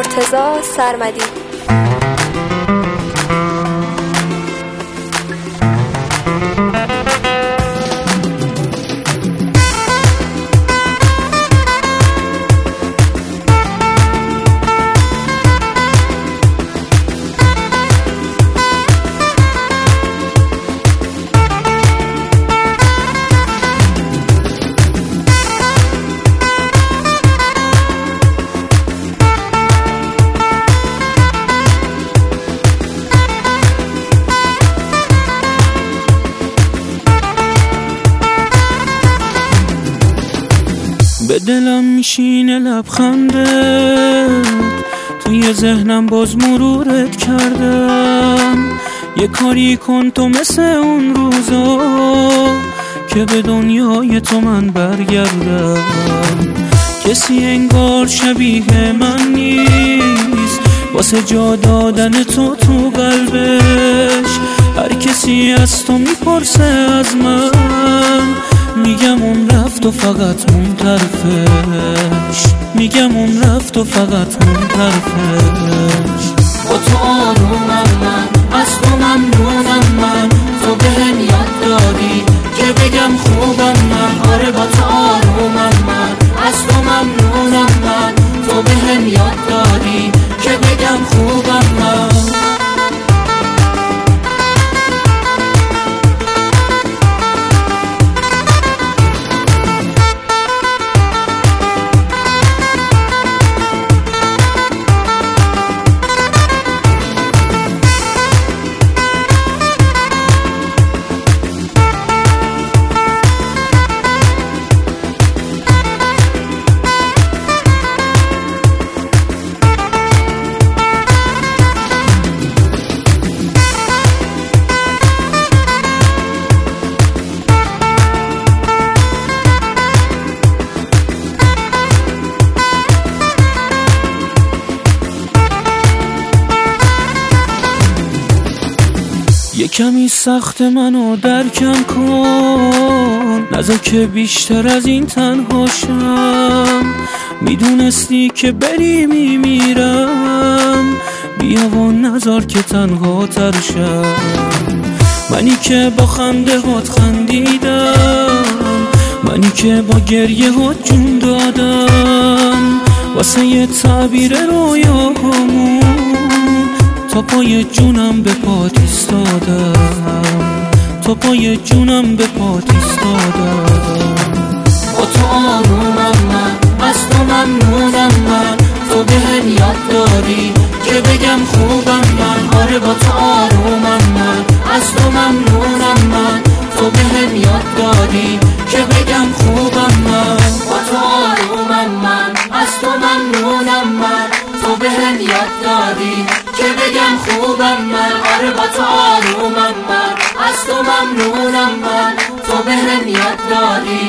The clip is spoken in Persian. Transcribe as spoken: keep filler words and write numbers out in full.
مرتضی سرمدی. به دلم میشینه لبخندت، توی ذهنم باز مرورت کردم. یه کاری کن تو مثل اون روزا که به دنیای تو من برگردم. کسی انگار شبیه من نیست واسه جا دادن تو تو قلبش. هر کسی از تو میپرسه از من، میگم اون رفت و فقط مون طرفش. میگم اون رفت و فقط مون طرفش. با تو آرومم من، از تو ممنونم من. تو بهم یاد دادی که بگم خوبم من. آره با تو آرومم من، از تو ممنونم من. تو بهم یاد دادی که بگم خوبم من. یه کمی سخت منو درکم کن، نذار که بیشتر از این تنها شم. میدونستی که بری میمیرم، بیا و نذار که تنها تر شم. منی که با خنده هات خندیدم، منی که با گریه هات جون دادم. واسه یه تعبیر رویاهامون تا پای جونم به پات ایستادم. تا پای جونم به پات ایستادم. با تو آرومم من، از تو ممنونم من. تو بهم یاد دادی که بگم خوبم من. آره با تو آرومم من، از تو ممنونم من. تو بهم یاد دادی که بگم خوبم من. با تو آرومم من، از تو ممنونم من. تو بهم یاد دادی که بگم خوبم من. آره با تو آرومم من، از تو ممنونم من. تو بهم یاد دادی